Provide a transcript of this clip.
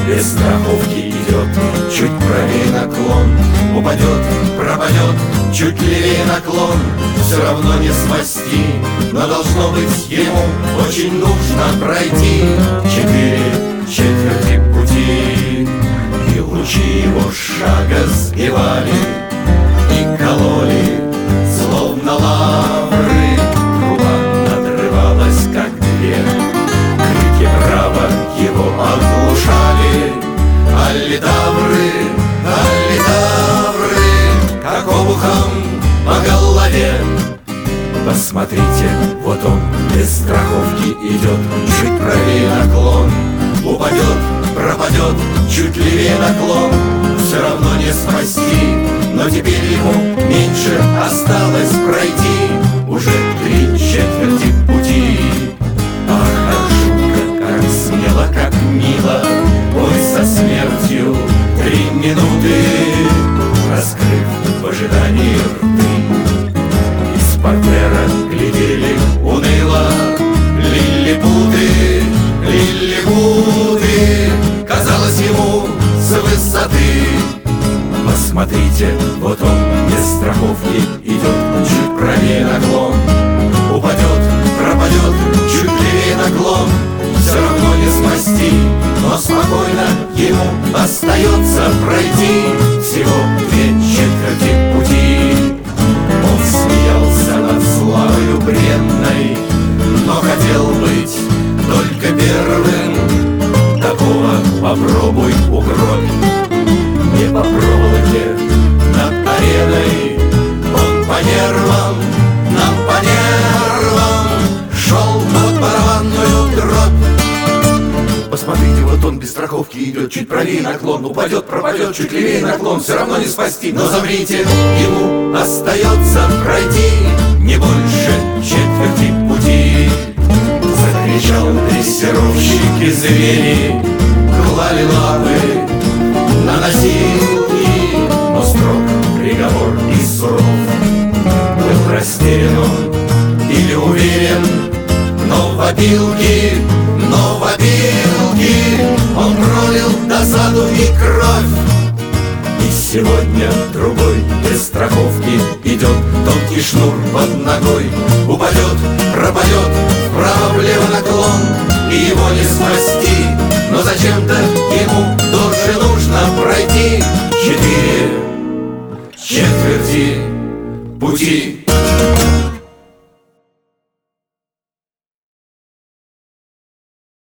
без страховки идет. Чуть правее наклон, упадет, пропадет, чуть левее наклон, все равно не спасти. Но должно быть ему очень нужно пройти 4/4 пути. И лучи его шага сбивали и кололи, словно лавры. Труба надрывалась, как две, крики браво его оглушали. Аллитавры, аллитавры, как обухом по голове. Посмотрите, вот он без страховки идет. Чуть правее наклон, упадет, пропадет, чуть левее наклон, все равно не спасти. Но теперь ему меньше осталось пройти, уже 3/4 пути. Ах, как жутко, как смело, как мило, бой со смертью 3 минуты, раскрыв в ожидании рты. Из портера глядели уныло лилипуты, лилипуты. Казалось ему с высоты. Посмотрите, вот он без страховки идет. Чуть правее наклон, упадет, пропадет, чуть левее наклон, все равно не спасти. Но спокойно ему остается пройти всего 2/4 пути. Он смеялся над славою бренной, но хотел быть только первым. Такого попробуй укрой. Не по проволоке над ареной он по нервам, нам по нервам шел под барабанную дробь. Посмотрите, вот он без страховки идет. Чуть правее наклон, упадет, пропадет, чуть левее наклон, все равно не спасти. Но замрите, ему остается пройти не больше 1/4 пути. Закричал дрессировщик, и звери клали лапы на носилки, но строг приговор и суров. Был растерян он или уверен, но в опилки он пролил досаду и кровь. И сегодня другой без страховки идет. Тонкий шнур под ногой, упадет, пропадет, вправо-влево наклон, и его не спасти. Но зачем-то ему тоже нужно пройти 4/4 пути.